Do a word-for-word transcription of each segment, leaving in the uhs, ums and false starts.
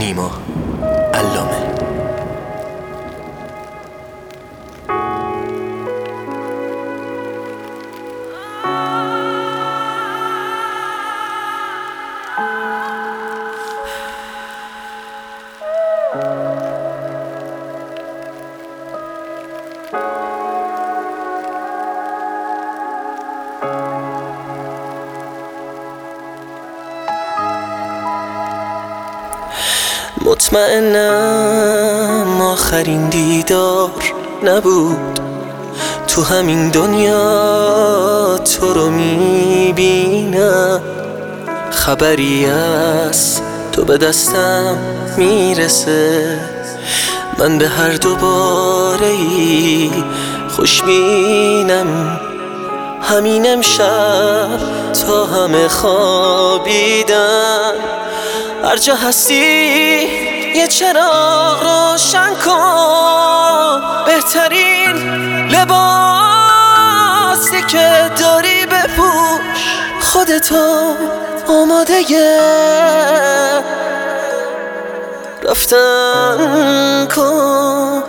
نیما علامه. مطمئنم آخرین دیدار نبود، تو همین دنیا تو رو میبینم. خبری از تو به دستم میرسه، من به هر دوباره ای خوشبینم. همین امشب تا همه خوابیدن، هر جا هستی یه چراغ روشن کن. بهترین لباسی که داری بپوش، خودتو آماده رفتن کن.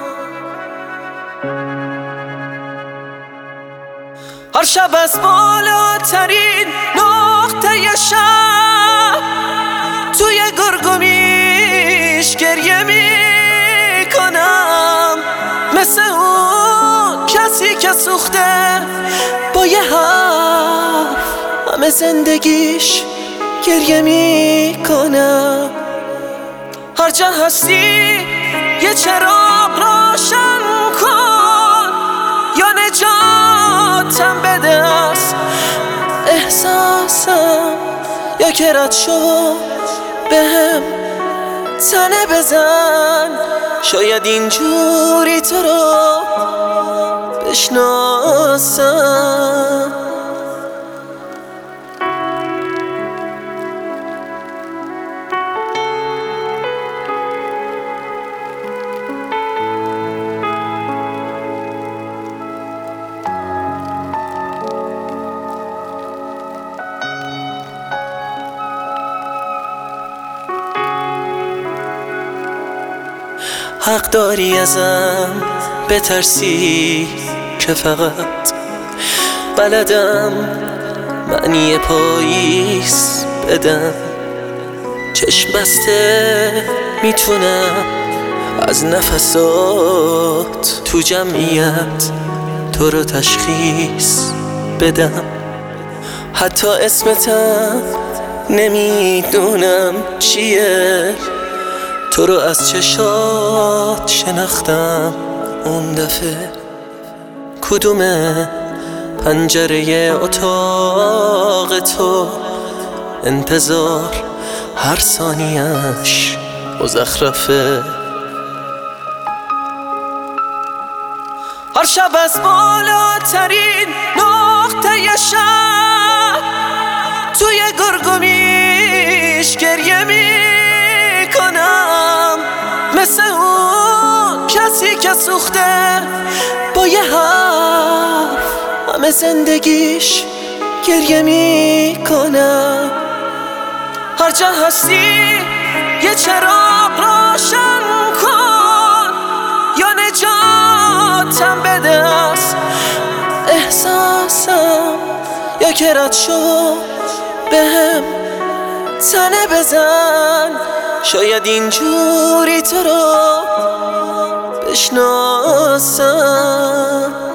هر شب از بالاترین نقطه شب توی گرگومیش گریه میکنم، مثل اون کسی که سوخته با یه حرف همه زندگیش گریه میکنم. هر جا هستی یه چراغ روشن کن، یا نجاتم بده از احساسم، یا که رد شو بهم تنه بزن. شاید اینجوری تو رو بشناسم. حق داری ازم بترسی که فقط بلدم معنی پاییز بدم. چشم بسته میتونم از نفسات تو جمعیت تو رو تشخیص بدم. حتی اسمتم نمیدونم چیه، تو رو از چشات شناختم اون دفعه. کدومه پنجره اتاق تو، انتظار هر ثانیه‌اش مزخرفه. هر شب از بالاترین نقطه شب توی گرگومیش گریه میکنم، مثل اون کسی که سوخته با یه حرف همه زندگیش گریه میکنم. هر جا هستی یه چراغ روشن کن، یا نجاتم بده از احساسم، یا که رد شو بهم تنه بزن. شاید اینجوری تو رو بشناسم.